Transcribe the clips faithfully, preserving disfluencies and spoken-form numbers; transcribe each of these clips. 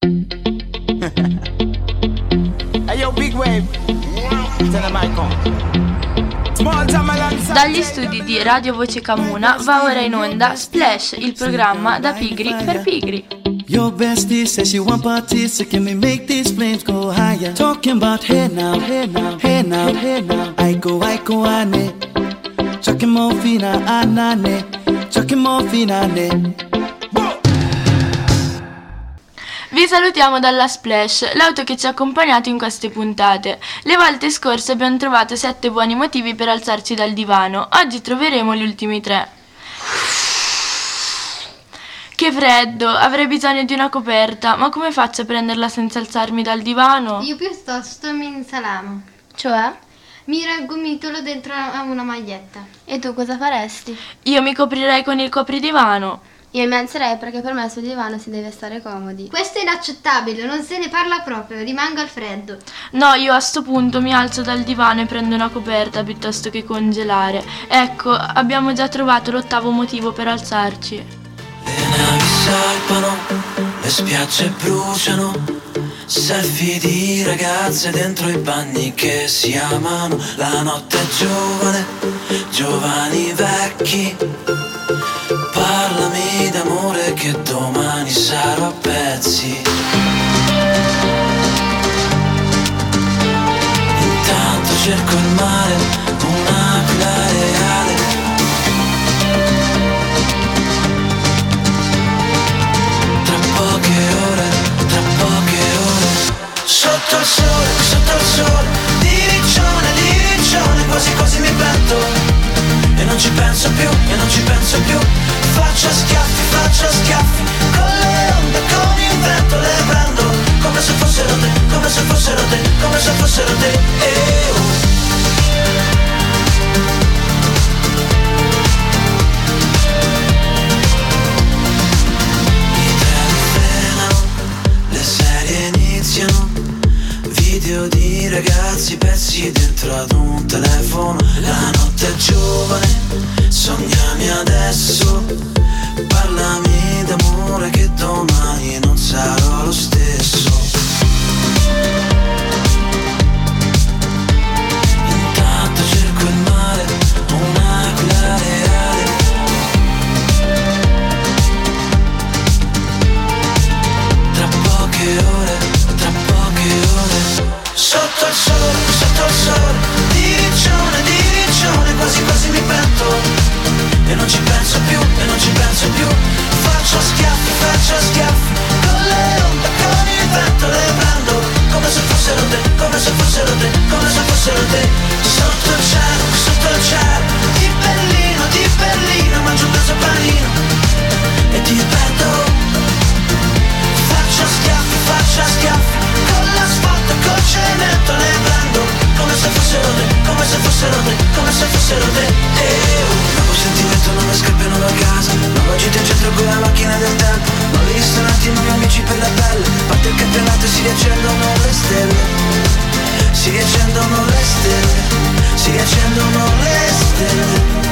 Dagli studi di Radio Voce Camuna va ora in onda Splash, il programma da pigri per pigri. Your bestie says she want parties, so can we make these flames go higher? Talking about hey now, hey now, hey now, hey now. I go, I go, ane. Chucking more fina, anane. Chucking more fina, ane. Vi salutiamo dalla Splash, l'auto che ci ha accompagnato in queste puntate. Le volte scorse abbiamo trovato sette buoni motivi per alzarci dal divano. Oggi troveremo gli ultimi tre. Che freddo, avrei bisogno di una coperta, ma come faccio a prenderla senza alzarmi dal divano? Io piuttosto mi insalamo. Cioè? Mi raggomitolo dentro a una maglietta. E tu cosa faresti? Io mi coprirei con il copridivano. Io mi alzerei perché per me sul divano si deve stare comodi. Questo è inaccettabile, non se ne parla proprio, rimango al freddo. No, io a sto punto mi alzo dal divano e prendo una coperta piuttosto che congelare. Ecco, abbiamo già trovato l'ottavo motivo per alzarci. Le navi salpano, le spiagge bruciano, selfie di ragazze dentro i bagni che si amano. La notte è giovane, giovani vecchi. Parlami d'amore che domani sarò a pezzi. Intanto cerco il mare, un'aquila reale. Tra poche ore, tra poche ore. Sotto il sole, sotto il sole, di riccione, di riccione, quasi quasi mi pento. E non ci penso più, e non ci penso più. Faccio schiaffi, faccio schiaffi. Con le onde, con il vento le prendo. Come se fossero te, come se fossero te, come se fossero te. E uh. I treni frenano, le serie iniziano. Video di ragazzi pezzi dentro ad un telefono. La notte è giovane, sognami adesso. Parlami d'amore che domani non sarò lo stesso. Intanto cerco il mare, un'aquila reale. Tra poche ore, tra poche ore. Sotto il sole, sotto il sole, di riccione, di riccione, quasi quasi mi pento. E non ci penso più, e non ci penso più. Faccio schiaffi, faccio schiaffi. Con le onde, con il vento le prendo. Come se fossero te, come se fossero te, come se fossero te. Sotto il cielo, sotto il cielo, di Berlino, di Berlino, mangio un peso panino e ti perdo. Faccio schiaffi, faccio schiaffi. Con l'asfalto, col cemento le prendo. Come se fossero te, come se fossero te, come se fossero te. E uh. Nuovo sentimento, nuove scarpe, nuova casa. Nuova gita in centro con la macchina del tempo. Nuovi ristoranti, nuovi amici per la pelle. Parte il campionato e si riaccendono le stelle. Si riaccendono le stelle. Si riaccendono le stelle.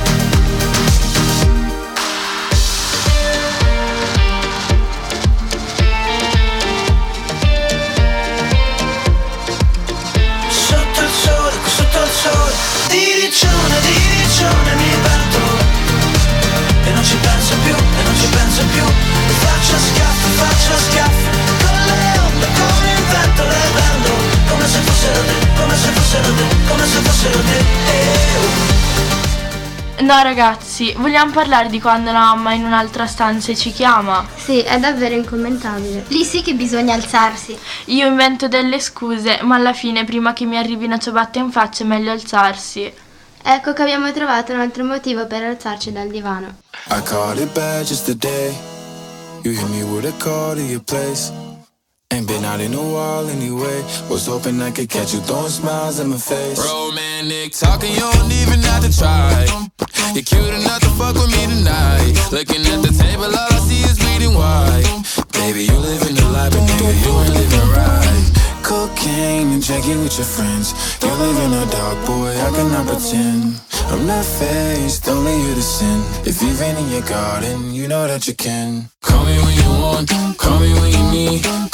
Di riccione, di riccione mi perdo. E non ci penso più, e non ci penso più. Faccio schiaffi, faccio schiaffi. Con le onde, con il vento le prendo. Come se fossero te, come se fossero te, come se fossero te. E uh. No ragazzi, vogliamo parlare di quando la mamma in un'altra stanza ci chiama? Sì, è davvero incommentabile. Lì sì che bisogna alzarsi. Io invento delle scuse, ma alla fine prima che mi arrivi una ciabatta in faccia è meglio alzarsi. Ecco che abbiamo trovato un altro motivo per alzarci dal divano. I caught it bad just today. You hit me with a call to your place. Ain't been out in a while anyway. Was hoping I could catch you throwing smiles in my face. Romantic talking, you don't even have to try. You're cute enough to fuck with me tonight. Looking at the table, all I see is bleeding white. Baby, you living the life, but nigga, you ain't living right. Cocaine and drinking with your friends. You live in a dark, boy, I cannot pretend. I'm not faced, only you to sin. If you've been in your garden, you know that you can. Call me when you want, call me when you need.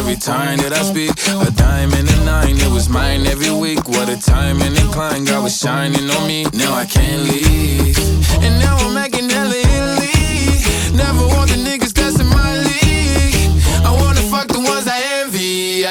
every time that I speak. A dime and a nine, it was mine every week. What a time and incline, God was shining on me. Now I can't leave, and now I'm making hella Italy. Never want the niggas that's in my league. I wanna fuck the ones I envy, I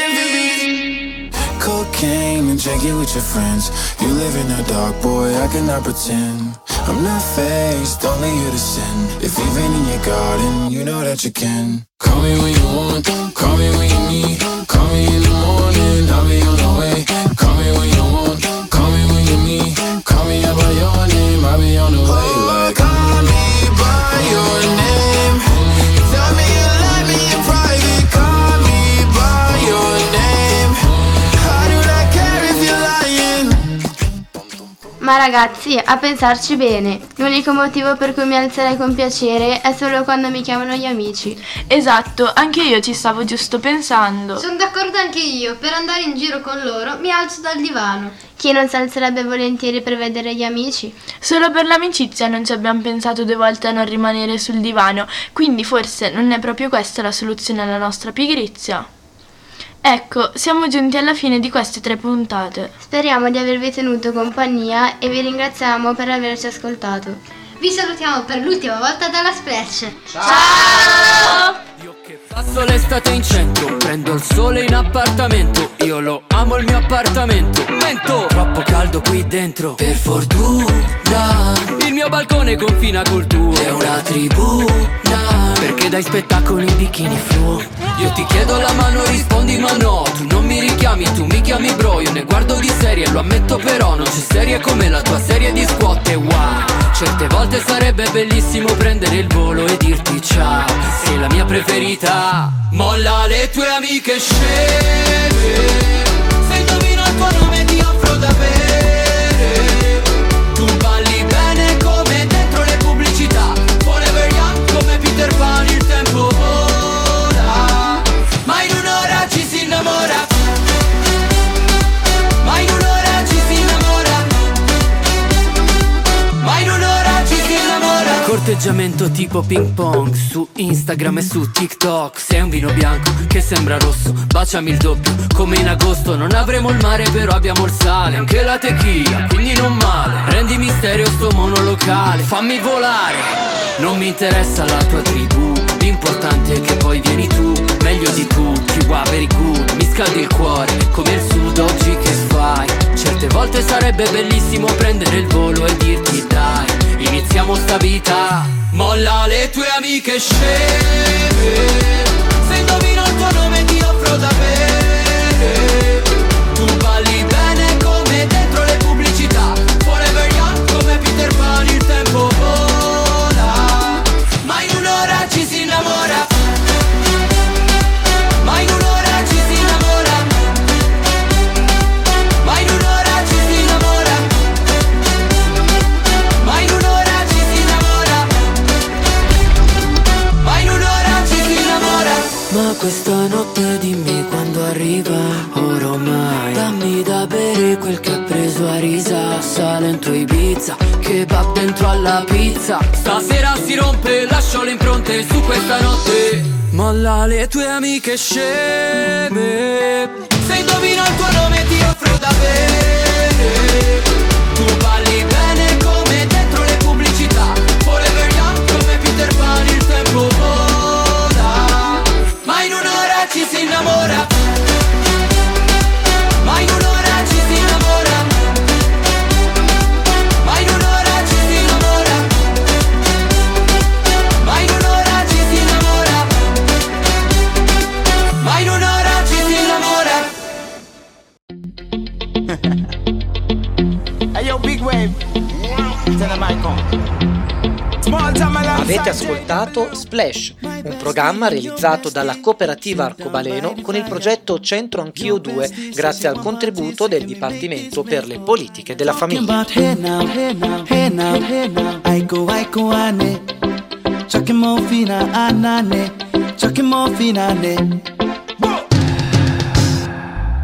envy. Cocaine and drinking with your friends. You live in the dark, boy, I cannot pretend. I'm not faced, only you to sin. If even in your garden, you know that you can. Call me when you want, call me when you need. Call me in the morning, I'll be on the way. Call me when you want, call me when you need. Call me out by your name, I'll be on the way. Like, call me by your name. Tell me you love me in private. Call me by your name. I do not care if you're lying. Ma ragazzi, a pensarci bene, l'unico motivo per cui mi alzerei con piacere è solo quando mi chiamano gli amici. Esatto, anche io ci stavo giusto pensando. Sono d'accordo anche io, per andare in giro con loro mi alzo dal divano. Chi non si alzerebbe volentieri per vedere gli amici? Solo per l'amicizia non ci abbiamo pensato due volte a non rimanere sul divano, quindi forse non è proprio questa la soluzione alla nostra pigrizia. Ecco, siamo giunti alla fine di queste tre puntate. Speriamo di avervi tenuto compagnia e vi ringraziamo per averci ascoltato. Vi salutiamo per l'ultima volta dalla Splash. Ciao! Io che passo l'estate in centro, prendo il sole in appartamento. Io lo amo il mio appartamento. Mento, troppo caldo qui dentro. Per fortuna il mio balcone confina col tuo. È una tribuna, perché dai spettacolo in bikini fluo. Io ti chiedo la mano, rispondi ma no. Tu non mi richiami, tu mi chiami bro. Io ne guardo di serie, lo ammetto però. Non c'è serie come la tua serie di squat. E wow, certe volte sarebbe bellissimo prendere il volo e dirti ciao. Sei la mia preferita. Molla le tue amiche sceme. Se indovino il tuo nome ti offro da bere. Tu balli bene come dentro le pubblicità. Forever young come Peter Pan, il tempo vola. Ma in un'ora ci si innamora. Ma in un'ora ci si innamora. Ma in un'ora ci si innamora. Corteggiamento tipo ping pong su Instagram e su TikTok. Sei un vino bianco che sembra rosso, baciami il doppio come in agosto. Non avremo il mare però abbiamo il sale, anche la tequila, quindi non male. Rendi misterio sto monolocale, fammi volare. Non mi interessa la tua tribù, l'importante è che poi vieni tu. Meglio di tutti, wow, very good. Mi scaldi il cuore come il sud, oggi che fai? Certe volte sarebbe bellissimo prendere il volo e dirti dai, iniziamo sta vita. Molla le tue amiche sceme. Se indovino il tuo nome ti offro da bere. Tu balli bene come dentro le pubblicità. Forever young come Peter Pan, il tempo vola. Ma in un'ora ci si innamora. Ma in un'ora ci si innamora. Ma in un'ora ci si innamora. Ma in un'ora ci si innamora. Ma in un'ora ci si innamora. Ma questa notte dimmi quando arriva. Ormai dammi da bere quel che ha preso a risa. Salento Ibiza, kebab dentro alla pizza. Stasera si rompe, lascio le impronte su questa notte. Molla le tue amiche sceme. Se indovino il tuo nome ti offro da bere. Tu balli bene come dentro le pubblicità. Forever young come Peter Pan, il tempo vola. Ma in un'ora ci si innamora. Ma in un'ora ci si innamora. Ma in un'ora ci si innamora. Ma in un'ora ci si innamora. Ma in un'ora ci si innamora. Hey yo, big wave. Tell them I come. Avete ascoltato Splash, un programma realizzato dalla Cooperativa Arcobaleno con il progetto Centro Anch'io due, grazie al contributo del Dipartimento per le Politiche della Famiglia. Chucking more fina, anane, chucking more fina, ne.